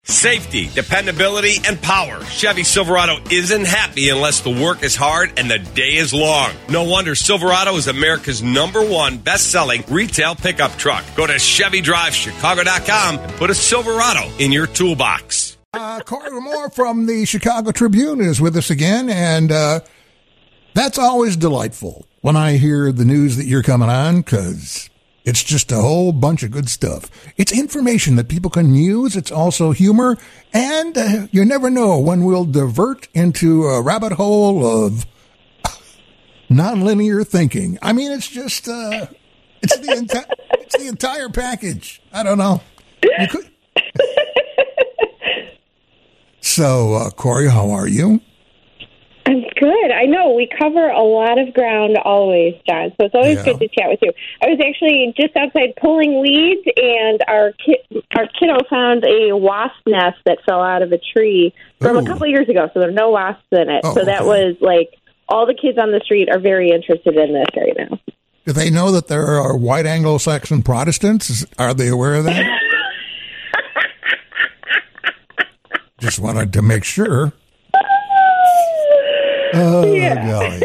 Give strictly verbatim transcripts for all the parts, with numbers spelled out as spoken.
Safety, dependability, and power. Chevy Silverado isn't happy unless the work is hard and the day is long. No wonder Silverado is America's number one best-selling retail pickup truck. Go to Chevy Drive Chicago dot com and put a Silverado in your toolbox. Uh, Corey Moore from the Chicago Tribune is with us again, and uh, that's always delightful when I hear the news that you're coming on, because it's just a whole bunch of good stuff. It's information that people can use. It's also humor. And uh, you never know when we'll divert into a rabbit hole of nonlinear thinking. I mean, it's just, uh, it's the enti- it's the entire package. I don't know. You could. So, uh, Corey, how are you? I'm good. I know we cover a lot of ground always, John, so it's always Yeah. good to chat with you. I was actually just outside pulling weeds, and our ki- our kiddo found a wasp nest that fell out of a tree from Ooh. a couple of years ago, so there are no wasps in it. Oh, so that okay. was like all the kids on the street are very interested in this right now. Do they know that there are white Anglo-Saxon Protestants? Are they aware of that? Just wanted to make sure. Oh, Yeah.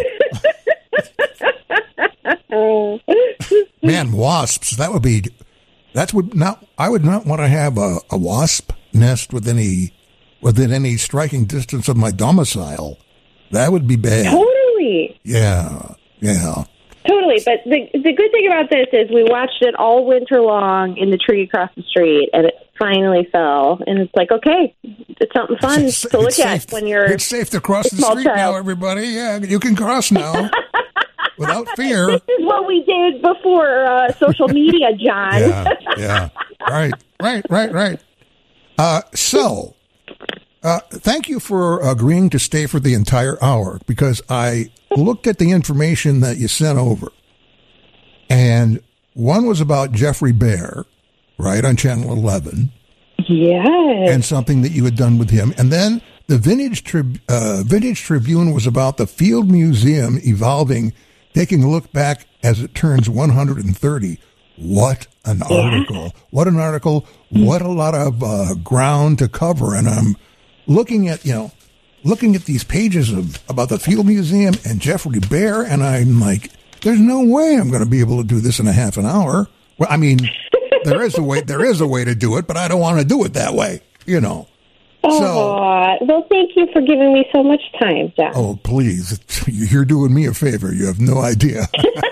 golly. Man, wasps, that would be, that would not, I would not want to have a, a wasp nest with any, within any striking distance of my domicile. That would be bad. Totally. Yeah, yeah. Totally, but the the good thing about this is we watched it all winter long in the tree across the street, and it finally fell. And it's like, okay, it's something fun It's- to look it's at safe- when you're It's safe to cross a the small street now, child. everybody. Yeah, you can cross now without fear. This is what we did before uh, social media, John. Yeah, yeah. Right, right, right, right. Uh, so, uh, thank you for agreeing to stay for the entire hour, because I looked at the information that you sent over, and one was about Jeffrey Bear, right, on Channel eleven, Yes. and something that you had done with him. And then the Vintage, Trib- uh, Vintage Tribune was about the Field Museum evolving, taking a look back as it turns one hundred thirty. What an article. What an article. What a lot of uh, ground to cover. And I'm looking at, you know, looking at these pages of about the Field Museum and Jeffrey Bear, and I'm like, there's no way I'm going to be able to do this in a half an hour. Well, I mean, there is a way, there is a way to do it, but I don't want to do it that way, you know. Oh, So, well, thank you for giving me so much time, John. oh, please, you're doing me a favor. You have no idea.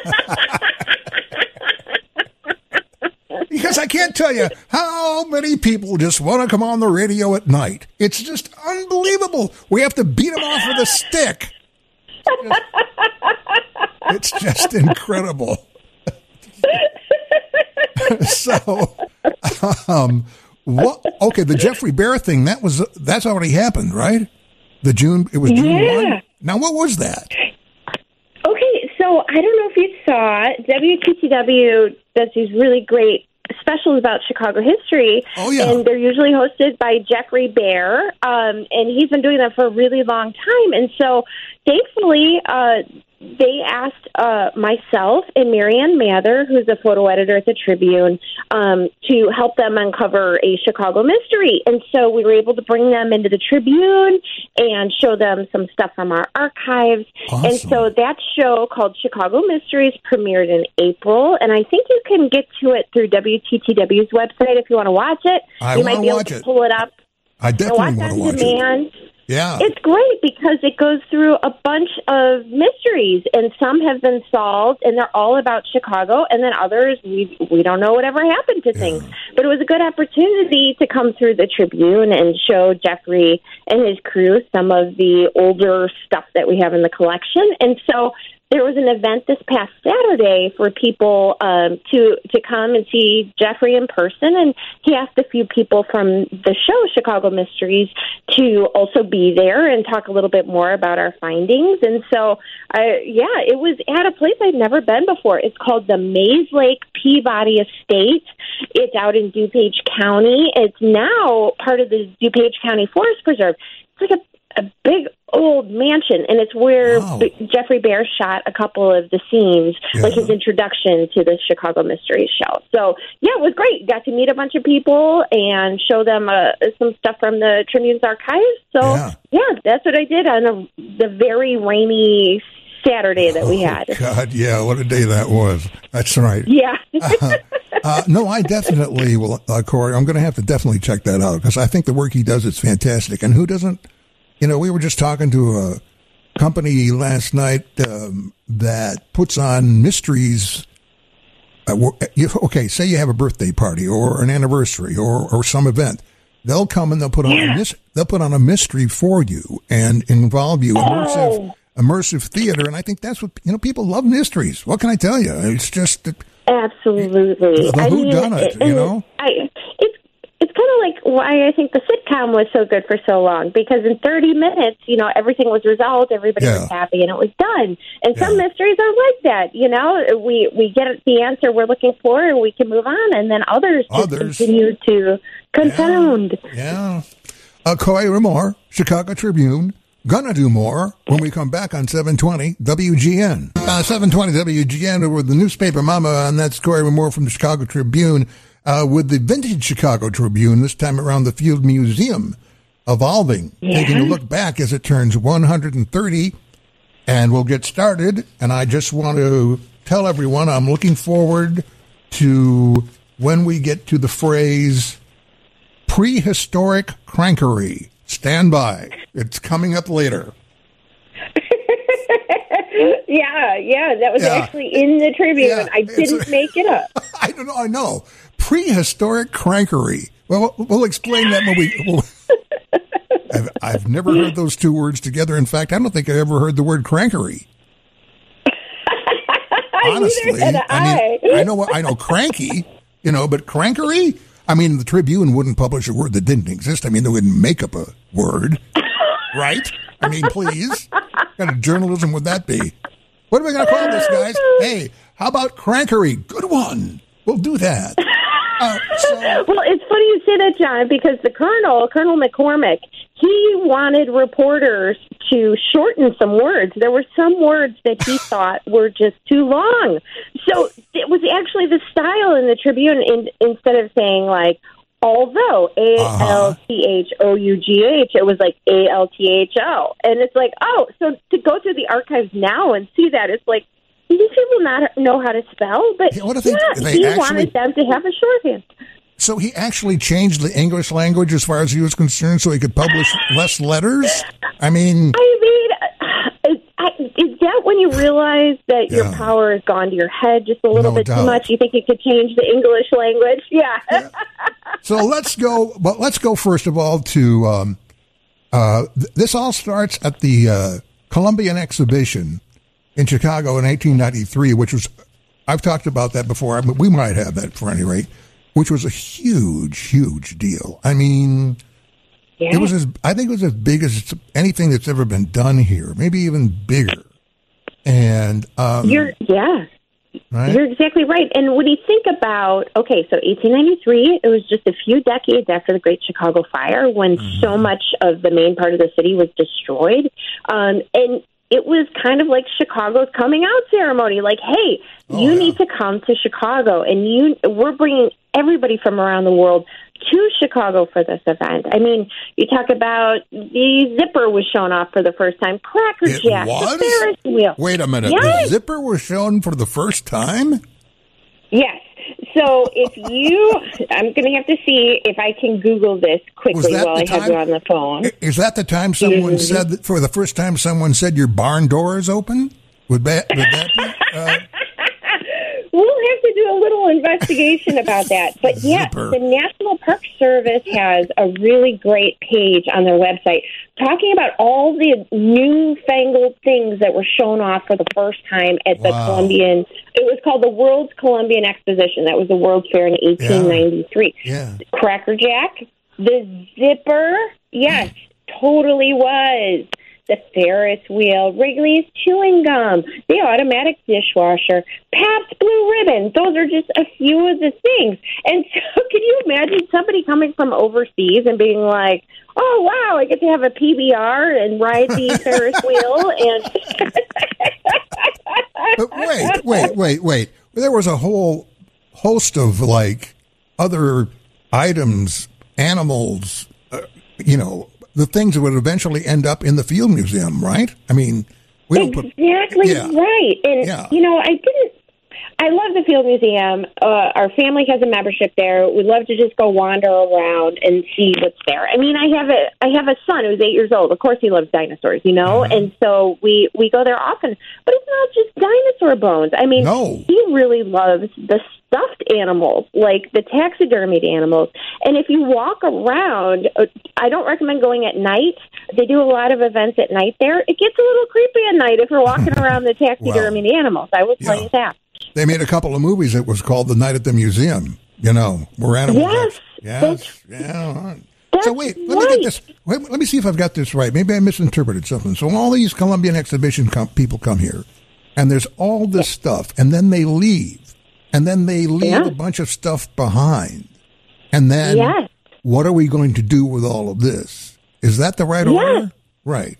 Because I can't tell you how many people just want to come on the radio at night. It's just unbelievable. We have to beat them off with a stick. It's just incredible. So, um, what? Okay, the Jeffrey Bear thing, that was that's already happened, right? The June, it was June Yeah. first. Now, what was that? Okay, so I don't know if you saw, W T T W does these really great specials about Chicago history. Oh, yeah. And they're usually hosted by Jeffrey Bear, um, and he's been doing that for a really long time. And so, thankfully, uh, they asked uh, myself and Marianne Mather, who's a photo editor at the Tribune, um, to help them uncover a Chicago mystery. And so we were able to bring them into the Tribune and show them some stuff from our archives. Awesome. And so that show called Chicago Mysteries premiered in April, and I think you can get to it through W T T W's website if you want to watch it. I you wanna might be able watch to it. pull it up. I definitely Watch want on to watch demand. it. Yeah. It's great because it goes through a bunch of mysteries, and some have been solved, and they're all about Chicago, and then others, we we don't know whatever happened to things. But it was a good opportunity to come through the Tribune and show Jeffrey and his crew some of the older stuff that we have in the collection. And so there was an event this past Saturday for people um, to to come and see Jeffrey in person, and he asked a few people from the show Chicago Mysteries to also be there and talk a little bit more about our findings. And so, I, yeah, it was at a place I'd never been before. It's called the Maze Lake Peabody Estate. It's out in DuPage County. It's now part of the DuPage County Forest Preserve. It's like a a big old mansion, and it's where Wow. B- Jeffrey Bear shot a couple of the scenes, Yeah. like his introduction to the Chicago Mystery Show. So, yeah, it was great. Got to meet a bunch of people and show them uh, some stuff from the Tribune's archives. So, Yeah. yeah, that's what I did on a, the very rainy Saturday that we had. Oh, God, yeah, what a day that was. That's right. Yeah. uh, uh, no, I definitely will, uh, Corey. I'm going to have to definitely check that out because I think the work he does is fantastic. And who doesn't? You know, we were just talking to a company last night um, that puts on mysteries. Uh, you, okay, say you have a birthday party or an anniversary or, or some event. They'll come and they'll put on Yeah. a mis- they'll put on a mystery for you and involve you immersive Oh. immersive theater. And I think that's what you know. People love mysteries. What can I tell you? It's just that Absolutely. The I who mean, done it, and you know? I, it's it's kind of like why I think the sitcom was so good for so long, because in thirty minutes, you know, everything was resolved, everybody Yeah. was happy, and it was done. And some Yeah. mysteries are like that, you know. We we get the answer we're looking for, and we can move on, and then others just Others. continue to confound. Yeah. Uh, Coy Ramore, Chicago Tribune. Gonna do more when we come back on seven twenty W G N. Uh, seven twenty W G N with the newspaper mama, and that's Coy Ramore from the Chicago Tribune uh, with the vintage Chicago Tribune, this time around the Field Museum, evolving, Yeah. taking a look back as it turns one hundred thirty. And we'll get started. And I just want to tell everyone I'm looking forward to when we get to the phrase prehistoric crankery. Stand by. It's coming up later. Yeah, yeah, that was Yeah. actually in the Tribune. Yeah, I it's didn't a- make it up. I don't know. I know. Prehistoric crankery. Well, we'll- we'll explain that when we... We'll, I've, I've never heard those two words together. In fact, I don't think I ever heard the word crankery. Honestly, Neither had I. mean, I know what I know cranky, you know, but crankery. I mean, the Tribune wouldn't publish a word that didn't exist. I mean, they wouldn't make up a word, right? I mean, please, what kind of journalism would that be? What are we going to call this, guys? Hey, how about crankery? Good one. We'll do that. Uh, so, Well, it's funny you say that, John, because the Colonel, Colonel McCormick, he wanted reporters to shorten some words. There were some words that he thought were just too long. So it was actually the style in the Tribune, in, instead of saying, like, although, A L T H O U G H, it was like A L T H O. And it's like, oh, so to go through the archives now and see that, it's like, these people not know how to spell, but Yeah, what if they- yeah, they he actually- wanted them to have a shorthand. so he actually changed the English language as far as he was concerned, so he could publish less letters. I mean, I mean, uh, is, I- is that when you realize that your Yeah. power has gone to your head just a little No bit doubt. too much? You think you could change the English language? Yeah. so let's go. But let's go first of all to um, uh, th- this. All starts at the uh, Columbian Exhibition in Chicago in eighteen ninety-three, which was I've talked about that before. I mean, we might have that for any rate, which was a huge, huge deal. I mean. Yeah. It was as I think it was as big as anything that's ever been done here, maybe even bigger. And um, You're, yeah. right? You're exactly right. And when you think about, okay, so eighteen ninety-three, it was just a few decades after the Great Chicago Fire when Mm-hmm. so much of the main part of the city was destroyed. Um, and it was kind of like Chicago's coming out ceremony. Like, hey, Oh, you yeah. need to come to Chicago. And you, we're bringing everybody from around the world to Chicago for this event. I mean, you talk about the Zipper was shown off for the first time. Cracker It Jack, was? the Ferris wheel. Wait a minute. Yes. The Zipper was shown for the first time? Yes. So if you, I'm going to have to see if I can Google this quickly Was that while the I have time- you on the phone. Is that the time someone Mhm. said that for the first time someone said your barn door is open? Would that, would that be? Uh, We'll have to do a little investigation about that. But yes, Zipper. the National Park Service has a really great page on their website talking about all the newfangled things that were shown off for the first time at the Wow. Columbian. It was called the World's Columbian Exposition. That was the World's Fair in eighteen ninety-three. yeah. Cracker Jack, the Zipper, yes, totally was. the Ferris wheel, Wrigley's chewing gum, the automatic dishwasher, Pabst Blue Ribbon. Those are just a few of the things. And so can you imagine somebody coming from overseas and being like, oh, wow, I get to have a P B R and ride the Ferris wheel. And But wait, wait, wait, wait. There was a whole host of, like, other items, animals, uh, you know, the things that would eventually end up in the Field Museum, right? I mean, we don't put... Exactly Yeah. right. And, Yeah. you know, I didn't... I love the Field Museum. Uh, our family has a membership there. We'd love to just go wander around and see what's there. I mean, I have a I have a son who's eight years old. Of course, he loves dinosaurs, you know, Mm-hmm. and so we we go there often. But it's not just dinosaur bones. I mean, No. he really loves the stuffed animals, like the taxidermied animals. And if you walk around, uh, I don't recommend going at night. They do a lot of events at night there. It gets a little creepy at night if you're walking around the taxidermied animals. I will tell Yeah. you that. They made a couple of movies that was called The Night at the Museum, you know, where animals... Yes, Yes, that's- yeah. all right. That's So wait, let me right. get this. Wait, let me see if I've got this right. Maybe I misinterpreted something. So all these Columbian exhibition com- people come here, and there's all this stuff, and then they leave, and then they leave Yeah. a bunch of stuff behind, and then Yes. what are we going to do with all of this? Is that the right Yes. order? Right.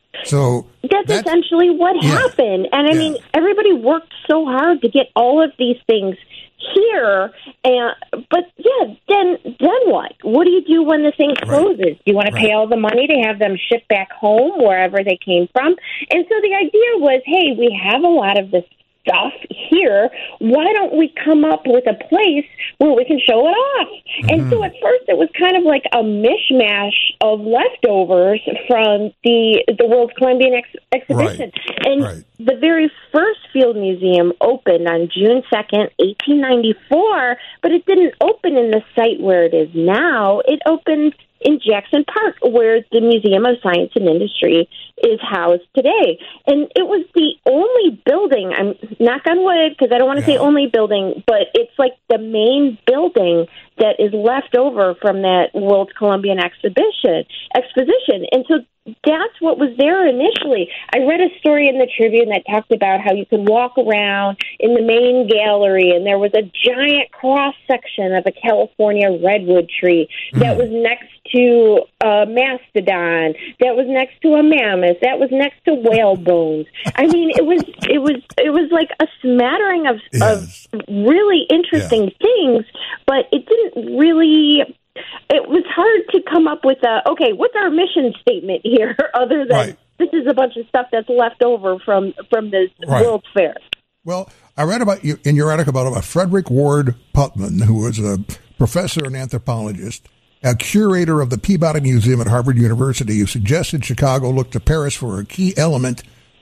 So That's, that's essentially what Yeah. happened. And I Yeah. mean, everybody worked so hard to get all of these things here. And but yeah, then then what? What do you do when the thing closes? Do you want to Right. pay all the money to have them shipped back home wherever they came from? And so the idea was, hey, we have a lot of this stuff here. Why don't we come up with a place where we can show it off? Mm-hmm. And so at first it was kind of like a mishmash of leftovers from the the World Columbian Ex- Exhibition. Right. And Right. the very first Field Museum opened on June second, eighteen ninety-four, but it didn't open in the site where it is now. It opened in Jackson Park, where the Museum of Science and Industry is housed today. And it was the only building, I'm knock on wood, because I don't want to Yeah. say only building, but it's like the main building that is left over from that World Columbian Exhibition exposition. And so that's what was there initially. I read a story in the Tribune that talked about how you could walk around in the main gallery, and there was a giant cross-section of a California redwood tree that was next to a mastodon, that was next to a mammoth, that was next to whale bones. I mean, it was it was it was like a smattering of Yes. of really interesting things, but it didn't really. It was hard to come up with a okay. What's our mission statement here, other than Right. this is a bunch of stuff that's left over from from this Right. World Fair. Well, I read about you in your article about, about Frederick Ward Putman, who was a professor and anthropologist, a curator of the Peabody Museum at Harvard University, who suggested Chicago look to Paris for a key element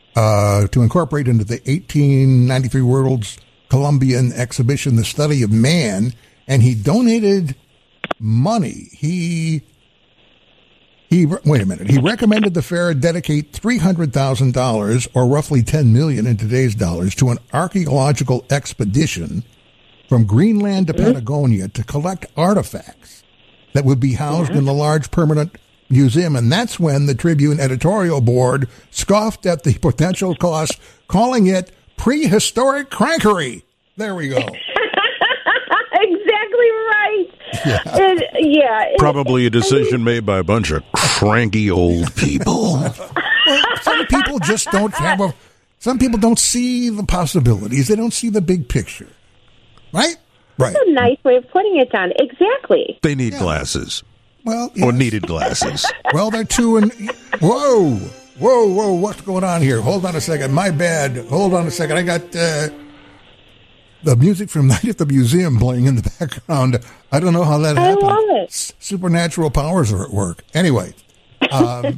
uh, to incorporate into the eighteen ninety-three World's Columbian Exhibition, the study of man, and he donated money. He he wait a minute. He recommended the fair dedicate three hundred thousand dollars, or roughly ten million in today's dollars, to an archaeological expedition from Greenland to Patagonia to collect artifacts that would be housed in the large permanent museum. And that's when the Tribune editorial board scoffed at the potential cost, calling it prehistoric crankery. There we go. Exactly right. Yeah. And, yeah. it- Probably a decision made by a bunch of cranky old people. Well, some people just don't have a. Some people don't see the possibilities. They don't see the big picture. Right? Right. That's a nice way of putting it, Don. Exactly. They need glasses. Well, Or yes. needed glasses. Well, they're two and. Whoa! Whoa, whoa, what's going on here? Hold on a second. My bad. Hold on a second. I got uh, the music from Night at the Museum playing in the background. I don't know how that I happened. love it. S- supernatural powers are at work. Anyway. Um,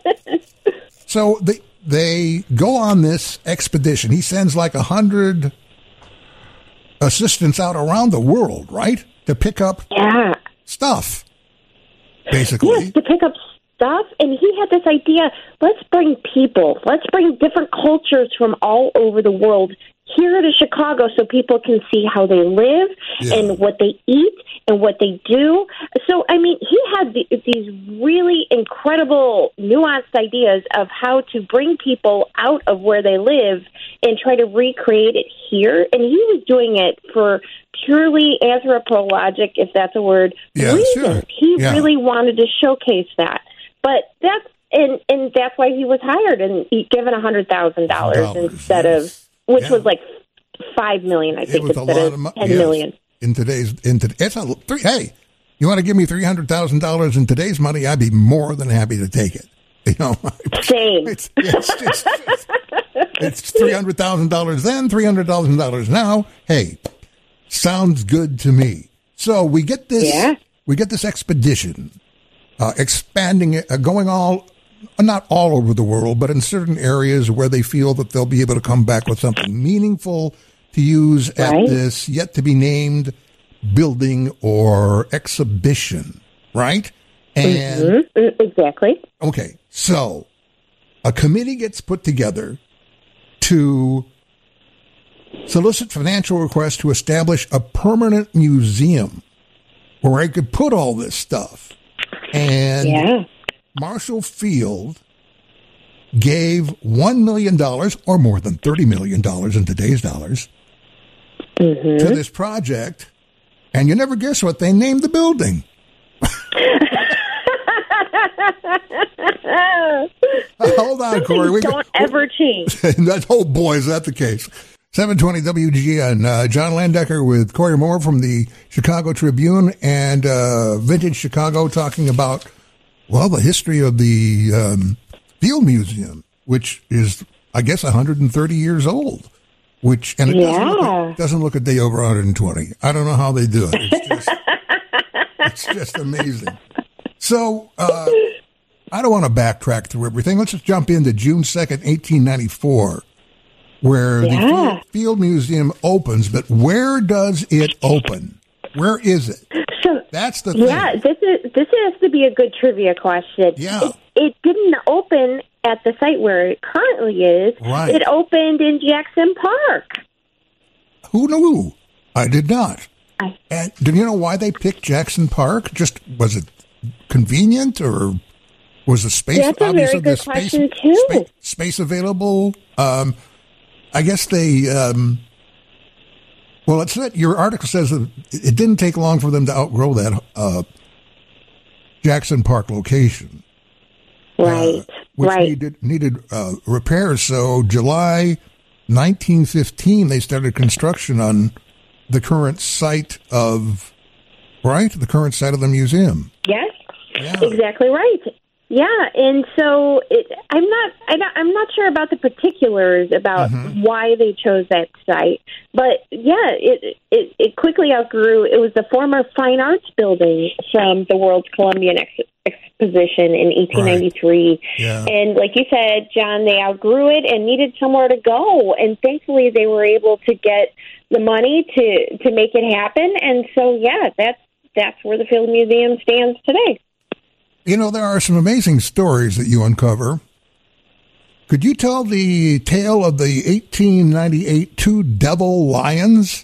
so they, they go on this expedition. He sends like a hundred assistants out around the world, right? To pick up Yeah. stuff, basically. Yes, to pick up stuff. And he had this idea, let's bring people, let's bring different cultures from all over the world here to Chicago so people can see how they live Yeah. and what they eat and what they do. So, I mean, he had the, these really incredible, nuanced ideas of how to bring people out of where they live and try to recreate it here. And he was doing it for purely anthropologic, if that's a word, Yeah, reasons. sure. He Yeah. really wanted to showcase that. But that's and and that's why he was hired and he given a hundred thousand dollars instead yes. of which Yeah. was like five million, I It think, was a instead lot of of money. ten Yes. million. In today's, in to, it's a, three, hey, you want to give me three hundred thousand dollars in today's money? I'd be more than happy to take it. You know, Same. it's it's, it's, it's, it's three hundred thousand dollars then, three hundred thousand dollars now. Hey, sounds good to me. So we get this, Yeah. we get this expedition, uh, expanding it, uh, going all, not all over the world, but in certain areas where they feel that they'll be able to come back with something meaningful to use at Right. this yet to be named building or exhibition, right? And Mhm. Exactly. okay, so a committee gets put together to solicit financial requests to establish a permanent museum where I could put all this stuff. And Yeah. Marshall Field gave one million dollars, or more than thirty million dollars in today's dollars, Mm-hmm. to this project. And you never guess what they named the building. Hold on, Corey. We Don't ever change. That, oh, boy, is that the case. seven twenty W G N. Uh, John Landecker with Corey Moore from the Chicago Tribune and uh, Vintage Chicago talking about, well, the history of the um, Field Museum, which is, I guess, one hundred thirty years old. Which and it doesn't, look Yeah. a, doesn't look a day over one hundred twenty. I don't know how they do it. It's just, it's just amazing. So uh, I don't want to backtrack through everything. Let's just jump into June second, eighteen ninety-four, where Yeah. the Field, Field Museum opens. But where does it open? Where is it? So That's the thing. yeah, this is this has to be a good trivia question. Yeah. It, it didn't open at the site where it currently is. Right. It opened in Jackson Park. Who knew? I did not. I- And do you know why they picked Jackson Park? Just was it convenient, or was the space? That's a obviously very the good space, question, too. Space, space available. Um, I guess they. Um, well, it's that your article says that it didn't take long for them to outgrow that uh, Jackson Park location. Right. Uh, which right. needed needed uh, repairs. So July nineteen fifteen, they started construction on the current site of right, the current site of the museum. Yes. Yeah. Exactly right. Yeah, and so it, I'm not I don't, I'm not sure about the particulars about Mm-hmm. why they chose that site, but yeah, it, it it quickly outgrew. It was the former Fine Arts Building from the World's Columbian Ex- Exposition in eighteen ninety-three, Yeah. and like you said, John, they outgrew it and needed somewhere to go, and thankfully they were able to get the money to to make it happen, and so yeah, that's that's where the Field Museum stands today. You know, there are some amazing stories that you uncover. Could you tell the tale of the eighteen ninety-eight Two Devil Lions?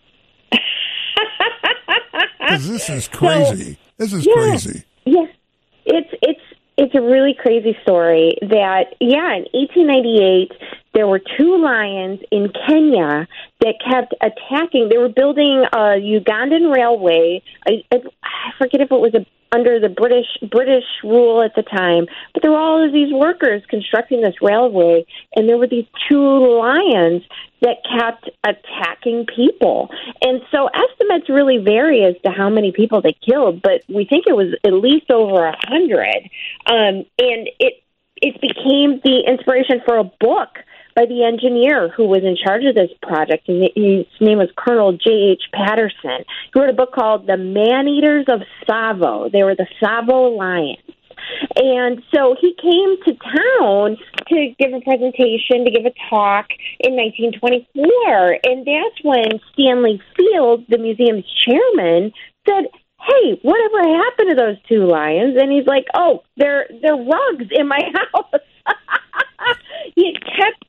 Because this is crazy. This is Yeah. crazy. Yeah, it's it's it's a really crazy story. That yeah, in eighteen ninety-eight, there were two lions in Kenya that kept attacking. They were building a Ugandan railway. I, I, I forget if it was a, under the British British rule at the time, but there were all of these workers constructing this railway, and there were these two lions that kept attacking people. And so estimates really vary as to how many people they killed, but we think it was at least over a hundred. Um, and it it became the inspiration for a book by the engineer who was in charge of this project, and his name was Colonel J H Patterson. He wrote a book called The Man-Eaters of Tsavo. They were the Tsavo Lions. And so he came to town to give a presentation, to give a talk in nineteen twenty-four. And that's when Stanley Field, the museum's chairman, said, hey, whatever happened to those two lions? And he's like, oh, they're, they're rugs in my house. He kept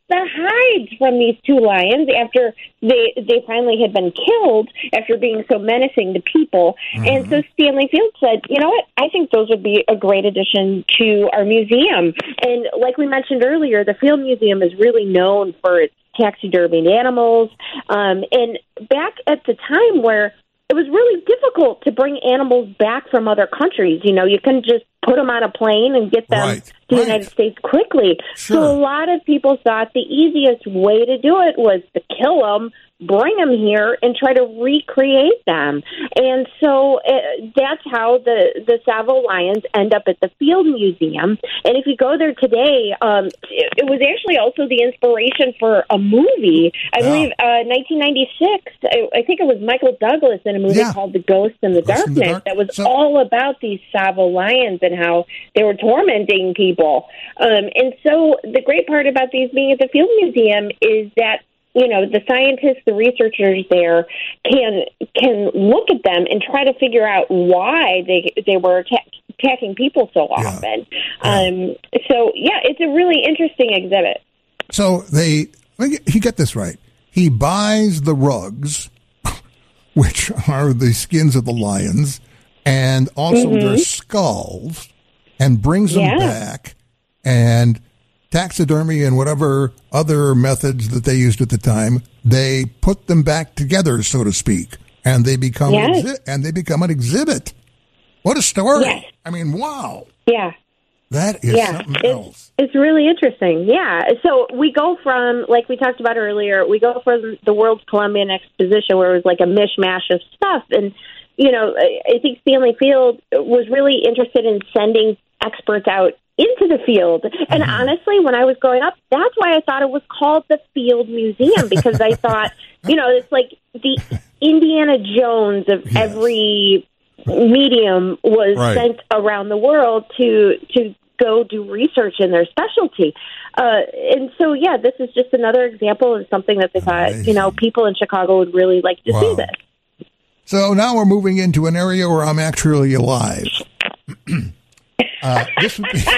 the hides from these two lions after they they finally had been killed after being so menacing to people. Mm-hmm. And so Stanley Field said, you know what, I think those would be a great addition to our museum. And like we mentioned earlier, the Field Museum is really known for its taxidermied animals. Um, and back at the time where it was really difficult to bring animals back from other countries. You know, you couldn't just put them on a plane and get them right, to the right. United States quickly. Sure. So a lot of people thought the easiest way to do it was to kill them, bring them here, and try to recreate them. And so uh, that's how the, the Savile lions end up at the Field Museum. And if you go there today, um, it, it was actually also the inspiration for a movie. I yeah. believe uh, nineteen ninety-six, I, I think it was Michael Douglas in a movie yeah. called The Ghost in the Ghost Darkness in the Dark- that was so- all about these Savile lions and how they were tormenting people. Um, and so the great part about these being at the Field Museum is that, you know, the scientists, the researchers there can can look at them and try to figure out why they they were attack, attacking people so often. Yeah. Um, so, yeah, it's a really interesting exhibit. So they, he get this right. He buys the rugs, which are the skins of the lions, and also Mm-hmm. their skulls, and brings them Yeah. back, and taxidermy and whatever other methods that they used at the time, they put them back together, so to speak, and they become Yes. an exhi- and they become an exhibit. What a story! Yes. I mean, wow, Yeah. that is Yeah, something it's, else. it's really interesting. Yeah. So we go from, like we talked about earlier, we go from the World's Columbian Exposition where it was like a mishmash of stuff. And, you know, I I think Stanley Field was really interested in sending experts out into the field. And Mm-hmm. honestly, when I was growing up, that's why I thought it was called the Field Museum, because I thought, you know, it's like the Indiana Jones of Yes. every medium was Right. sent around the world to to go do research in their specialty. Uh, and so, yeah, this is just another example of something that they thought, Amazing. you know, people in Chicago would really like to Wow. see this. So now we're moving into an area where I'm actually alive. uh, this would be,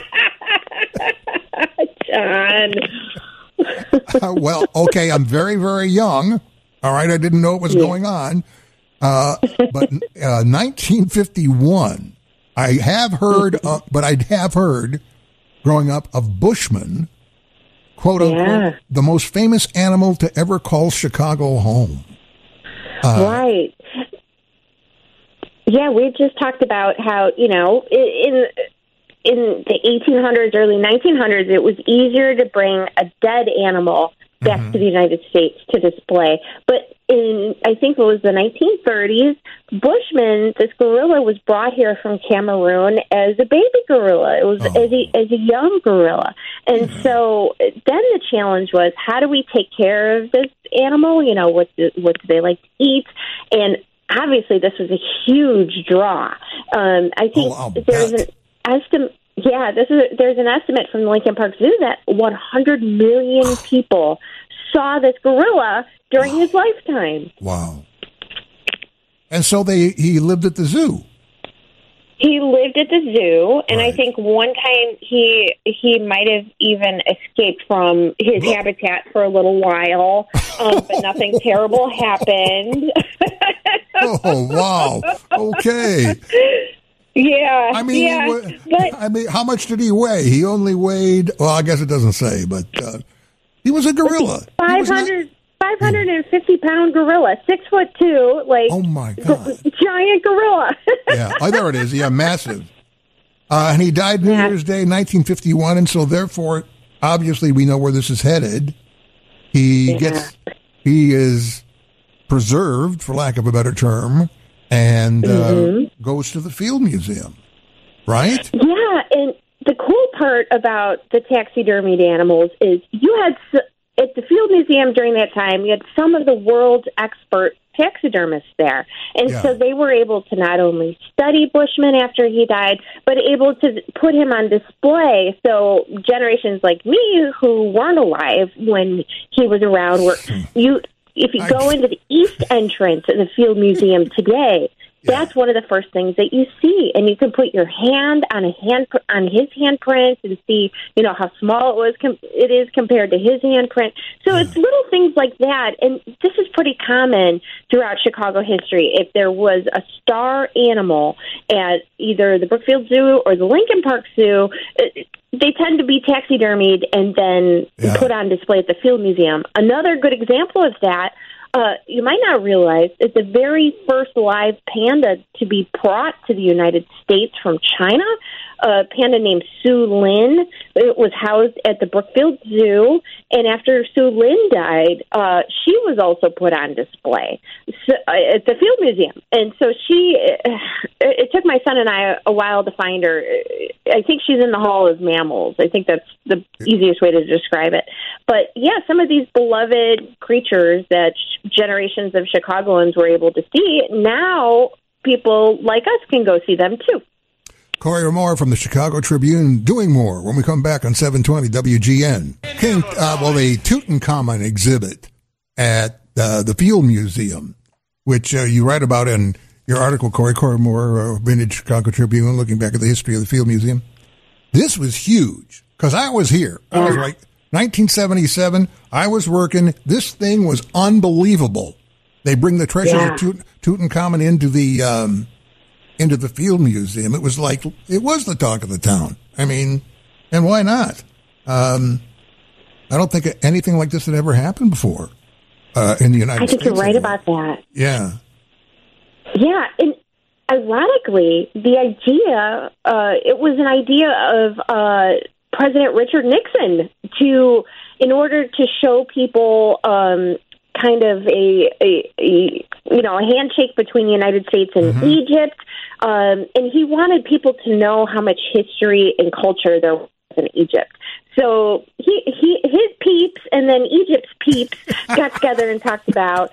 John. uh, well, okay, I'm very, very young. All right, I didn't know what was going on. Uh, but uh, nineteen fifty-one, I have heard, uh, but I have heard growing up of Bushmen, quote unquote, Yeah. the most famous animal to ever call Chicago home. Uh, Right. Yeah, we just talked about how, you know, i- in in the eighteen hundreds, early nineteen hundreds, it was easier to bring a dead animal back Mm-hmm. to the United States to display. But in, I think it was the nineteen thirties, Bushman, this gorilla was brought here from Cameroon as a baby gorilla. It was Oh. as, a, as a young gorilla. And so then the challenge was, how do we take care of this animal? You know, what do, what do they like to eat? And obviously this was a huge draw. Um, I think Oh, I'll there's bet. an estimate. Yeah, this is there's an estimate from the Lincoln Park Zoo that one hundred million people saw this gorilla during his lifetime. Wow. And so they he lived at the zoo. He lived at the zoo, and I Right. think one time he he might have even escaped from his habitat for a little while, um, but nothing terrible happened. Oh, wow. Okay. Yeah, I mean, yeah, he wa- but I mean, how much did he weigh? He only weighed, well, I guess it doesn't say, but uh, he was a gorilla. He five was not- hundred. five hundred fifty pound gorilla, six foot two, like Oh, my God. giant gorilla. Yeah. Oh, there it is. Yeah, massive. Uh, and he died New Yeah. Year's Day, nineteen fifty-one, and so therefore, obviously, we know where this is headed. He Yeah. gets, he is preserved, for lack of a better term, and uh, Mm-hmm. goes to the Field Museum, right? Yeah, and the cool part about the taxidermied animals is you had s- at the Field Museum during that time, you had some of the world's expert taxidermists there. And Yeah. so they were able to not only study Bushman after he died, but able to put him on display. So generations like me who weren't alive when he was around were you if you go into the east entrance of the Field Museum today, That's one of the first things that you see, and you can put your hand on a hand on his handprint and see, you know, how small it was. Com- it is compared to his handprint. So yeah. It's little things like that, and this is pretty common throughout Chicago history. If there was a star animal at either the Brookfield Zoo or the Lincoln Park Zoo, they tend to be taxidermied and then yeah. put on display at the Field Museum. Another good example of that. Uh, you might not realize that the very first live panda to be brought to the United States from China, a panda named Su Lin, it was housed at the Brookfield Zoo, and after Su Lin died, uh, she was also put on display so, uh, at the Field Museum. And so she, uh, it took my son and I a while to find her. I think she's in the Hall of Mammals. I think that's the easiest way to describe it. But yeah, some of these beloved creatures that generations of Chicagoans were able to see, now people like us can go see them too. Corey Moore from the Chicago Tribune doing more when we come back on seven twenty W G N. King, uh, well, the Tutankhamun exhibit at uh, the Field Museum, which uh, you write about in your article, Corey, Corey Moore, uh, Vintage Chicago Tribune, looking back at the history of the Field Museum. This was huge because I was here. I was like nineteen seventy-seven. I was working. This thing was unbelievable. They bring the treasures yeah. of Tut- Tutankhamun into the um, into the Field Museum. It was like it was the talk of the town. I mean, and why not? Um, I don't think anything like this had ever happened before uh, in the United States. I think States, you're right about that. Yeah. Yeah, and ironically, the idea, uh, it was an idea of uh, President Richard Nixon to, in order to show people um, kind of a, a, a, you know, a handshake between the United States and mm-hmm. Egypt, um, and he wanted people to know how much history and culture there was in Egypt. So he, he, his peeps and then Egypt's peeps got together and talked about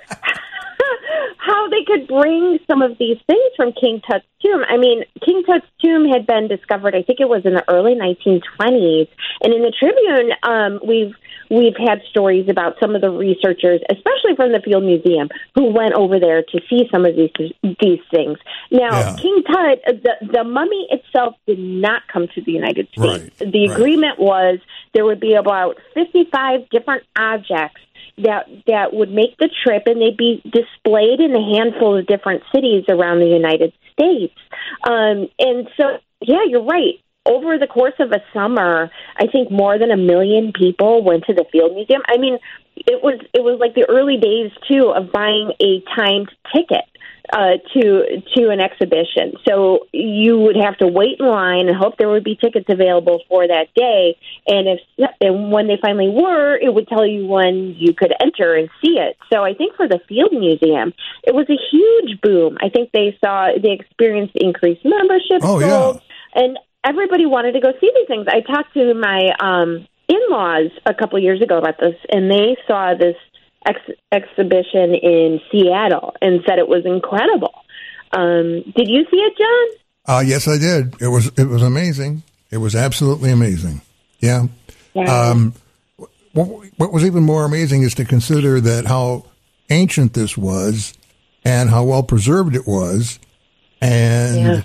how they could bring some of these things from King Tut's tomb. I mean, King Tut's tomb had been discovered, I think it was in the early nineteen twenties. And in the Tribune, um, we've we've had stories about some of the researchers, especially from the Field Museum, who went over there to see some of these these things. Now, yeah. King Tut, the, the mummy itself did not come to the United States. Right. The agreement right. was there would be about fifty-five different objects that that would make the trip, and they'd be displayed in a handful of different cities around the United States. Um, and so, yeah, you're right. Over the course of a summer, I think more than a million people went to the Field Museum. I mean, it was it was like the early days, too, of buying a timed ticket uh, to to an exhibition. So you would have to wait in line and hope there would be tickets available for that day. And if and when they finally were, it would tell you when you could enter and see it. So I think for the Field Museum, it was a huge boom. I think they saw they experienced increased membership. Oh, sold, yeah. And everybody wanted to go see these things. I talked to my um, in-laws a couple of years ago about this, and they saw this ex- exhibition in Seattle and said it was incredible. Um, did you see it, John? Uh, yes, I did. It was it was amazing. It was absolutely amazing. Yeah. yeah. Um, what, what was even more amazing is to consider that how ancient this was and how well preserved it was, and yeah.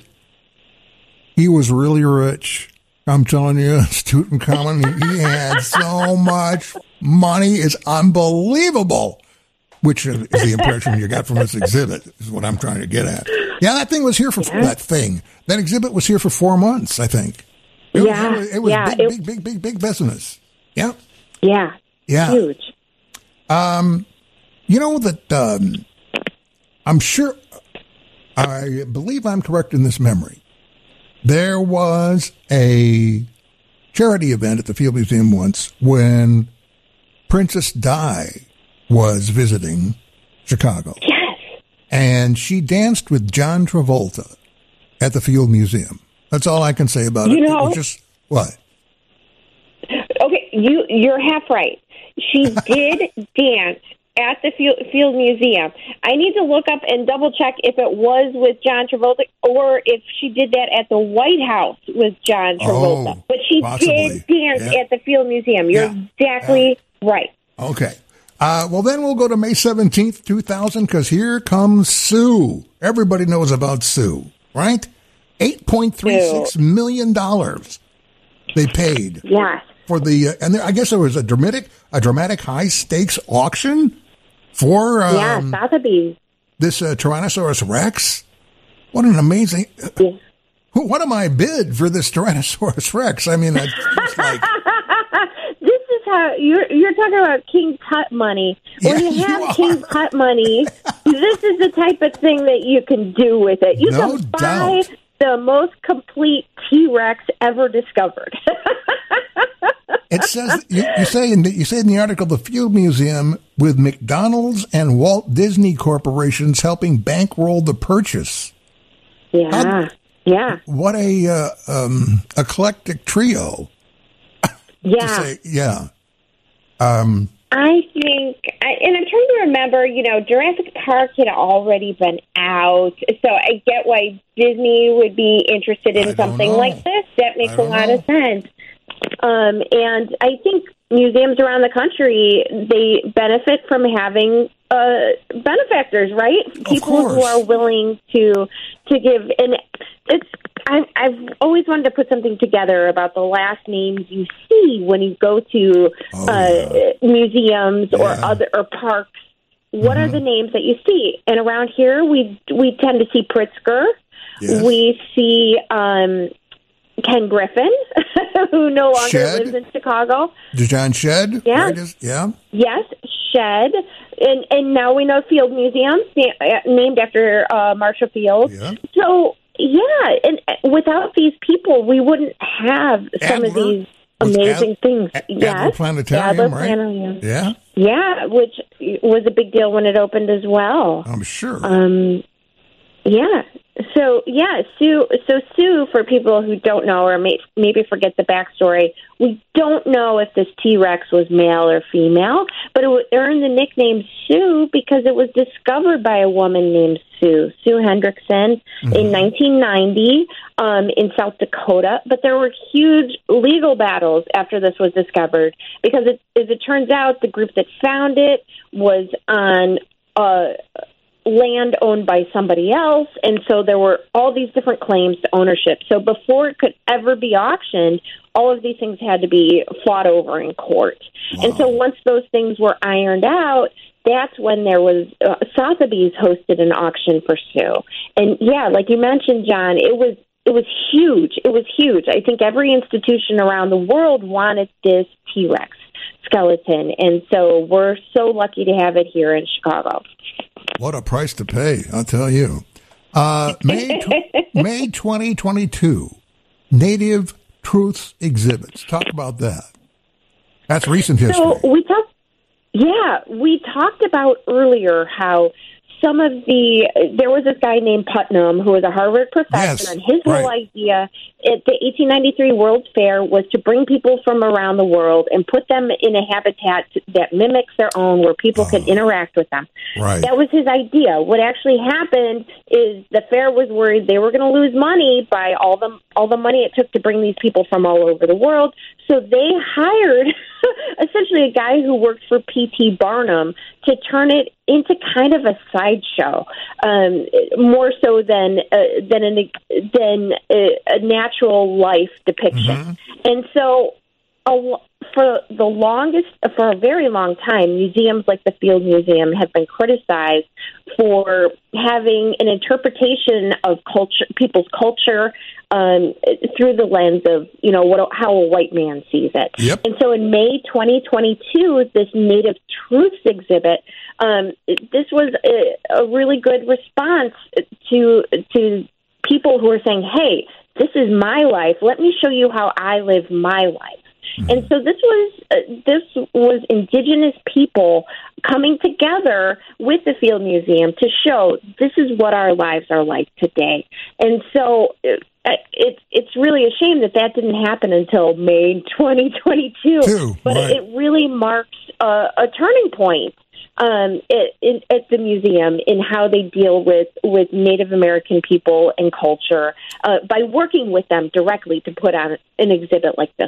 he was really rich. I'm telling you, Tutankhamun, he had so much money. It's unbelievable, which is the impression you got from this exhibit, is what I'm trying to get at. Yeah, that thing was here for, yeah. that thing. That exhibit was here for four months, I think. It yeah. was, it was yeah, big, it, big, big, big, big business. Yeah. Yeah. Yeah. Huge. Um, you know that, um, I'm sure, I believe I'm correct in this memory. There was a charity event at the Field Museum once when Princess Di was visiting Chicago. Yes. And she danced with John Travolta at the Field Museum. That's all I can say about you it. Know, it was just, what? Okay, you, you're half right. She did dance at the Field, Field Museum. I need to look up and double check if it was with John Travolta or if she did that at the White House with John Travolta. Oh, but she possibly. did dance yeah. at the Field Museum. You're yeah. exactly uh, right. Okay. Uh, well, then we'll go to May seventeenth, two thousand, because here comes Sue. Everybody knows about Sue, right? eight point three six million dollars they paid. Yes. For the, uh, and there, I guess there was a dramatic, a dramatic high stakes auction for um, yeah, Sotheby's. This uh, Tyrannosaurus Rex. What an amazing! Yeah. What am I bid for this Tyrannosaurus Rex? I mean, it's just like this is how you're you're talking about King Tut money. When Yeah, you have you King Tut money, this is the type of thing that you can do with it. You No can buy doubt. the most complete T-Rex ever discovered. it says. You, you say in the, you say in the article, the Field Museum with McDonald's and Walt Disney corporations helping bankroll the purchase. Yeah, How- yeah, What a uh, um, eclectic trio. To yeah. say, yeah. Um, I think, I- and I'm trying to remember, you know, Jurassic Park had already been out, so I get why Disney would be interested I in don't something know. like this. That makes I a don't lot know. of sense. Um, and I think museums around the country, they benefit from having uh, benefactors, right? People who course. are willing to to give. And it's I, I've always wanted to put something together about the last names you see when you go to Oh, uh, museums or Yeah. other or parks. What Mhm. are the names that you see? And around here, we we tend to see Pritzker. Yes. We see um, Ken Griffin, who no longer Shed. lives in Chicago. John Shedd. Yeah. Right? Is- yeah. Yes, Shed. And and now we know Field Museum, na- named after uh, Marshall Field. Yeah. So, yeah, and uh, without these people, we wouldn't have some of Adler? these Was amazing Ad- things. A- yes. Adler Planetarium, Adler right? Planetarium. Yeah, Yeah, which was a big deal when it opened as well. I'm sure. Um, yeah. So yeah, Sue. So Sue, for people who don't know or may, maybe forget the backstory, we don't know if this T-Rex was male or female, but it would earn the nickname Sue because it was discovered by a woman named Sue, Sue Hendrickson, in nineteen ninety um, in South Dakota. But there were huge legal battles after this was discovered because, it, as it turns out, the group that found it was on Uh, land owned by somebody else, and so there were all these different claims to ownership. So before it could ever be auctioned, all of these things had to be fought over in court. And so once those things were ironed out, that's when there was uh, Sotheby's hosted an auction for Sue. And yeah, like you mentioned, John, it was it was huge. It was huge. I think every institution around the world wanted this T-Rex skeleton, and so we're so lucky to have it here in Chicago. What a price to pay, I'll tell you. Uh, May tw- May twenty twenty-two, Native Truths exhibits. Talk about that. That's recent history. So we talked, yeah, we talked about earlier how some of the, there was this guy named Putnam who was a Harvard professor, Yes, and his right. whole idea at the eighteen ninety-three World's Fair was to bring people from around the world and put them in a habitat that mimics their own, where people could interact with them. Right. That was his idea. What actually happened is the fair was worried they were going to lose money by all the all the money it took to bring these people from all over the world. So they hired essentially a guy who worked for P T Barnum to turn it into kind of a sideshow, um, more so than uh, than an, than a, a natural life depiction. And so, a, for the longest, for a very long time, museums like the Field Museum have been criticized for having an interpretation of culture, people's culture, um, through the lens of, you know, what how a white man sees it. Yep. And so in May twenty twenty-two, this Native Truths exhibit, um, this was a, a really good response to to people who are saying, hey, this is my life. Let me show you how I live my life. And so this was uh, this was Indigenous people coming together with the Field Museum to show this is what our lives are like today. And so it, it's it's really a shame that that didn't happen until May twenty twenty-two. Two, but right. it really marks a, a turning point um, it, it, at the museum in how they deal with, with Native American people and culture uh, by working with them directly to put on an exhibit like this.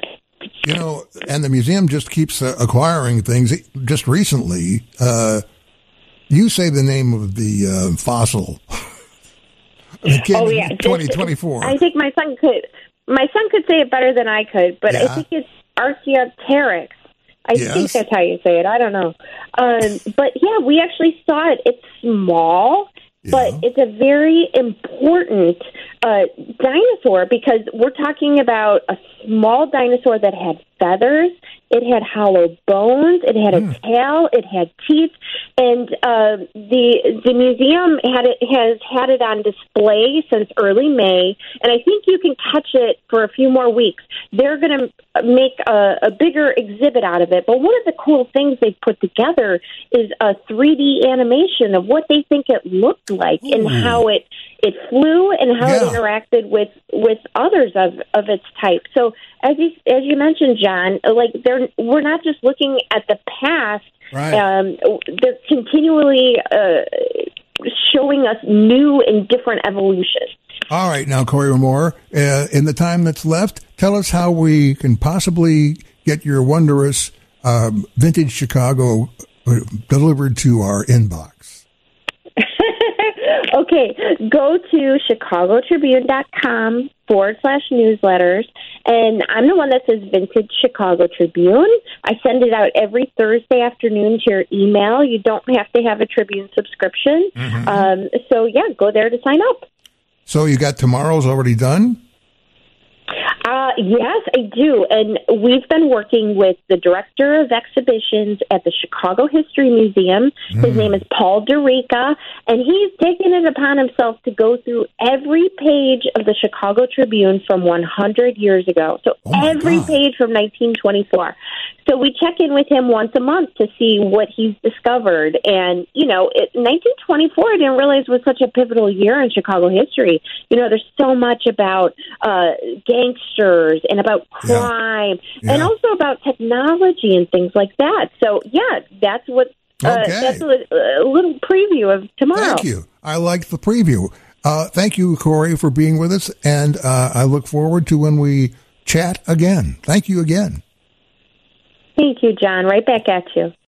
You know, and the museum just keeps uh, acquiring things. Just recently, uh, you say the name of the uh, fossil. Oh yeah, twenty twenty-four. I think my son could. My son could say it better than I could, but Yeah. I think it's Archaeopteryx. I Yes. think that's how you say it. I don't know. Um, but yeah, we actually saw it. It's small, but Yeah. it's a very important uh, dinosaur because we're talking about a small dinosaur that had feathers. It had hollow bones. It had a Mm. tail. It had teeth, and uh, the the museum had it has had it on display since early May. And I think you can catch it for a few more weeks. They're going to make a, a bigger exhibit out of it. But one of the cool things they've put together is a three D animation of what they think it looked like Ooh. and how it it flew and how Yeah. it interacted with with others of of its type. So as you as you mentioned, John, like they're we're not just looking at the past. Right. Um, they're continually uh, showing us new and different evolutions. All right, now, Corey Moore, uh, in the time that's left, tell us how we can possibly get your wondrous um, vintage Chicago uh, delivered to our inbox. Okay, go to chicagotribune.com forward slash newsletters, and I'm the one that says Vintage Chicago Tribune. I send it out every Thursday afternoon to your email. You don't have to have a Tribune subscription. Mm-hmm. Um, so, yeah, go there to sign up. So you got tomorrow's already done? Uh, yes, I do. And we've been working with the director of exhibitions at the Chicago History Museum. His Mm. name is Paul DeRica, and he's taken it upon himself to go through every page of the Chicago Tribune from one hundred years ago. So Oh, my every God. page from nineteen twenty-four. So we check in with him once a month to see what he's discovered. And, you know, it, nineteen twenty-four, I didn't realize was such a pivotal year in Chicago history. You know, there's so much about uh, gangsters and about Yeah. crime Yeah. and also about technology and things like that. So, yeah, that's what uh, Okay. that's a, a little preview of tomorrow. Thank you. I like the preview. Uh, thank you, Corey, for being with us, and uh, I look forward to when we chat again. Thank you again. Thank you, John. Right back at you.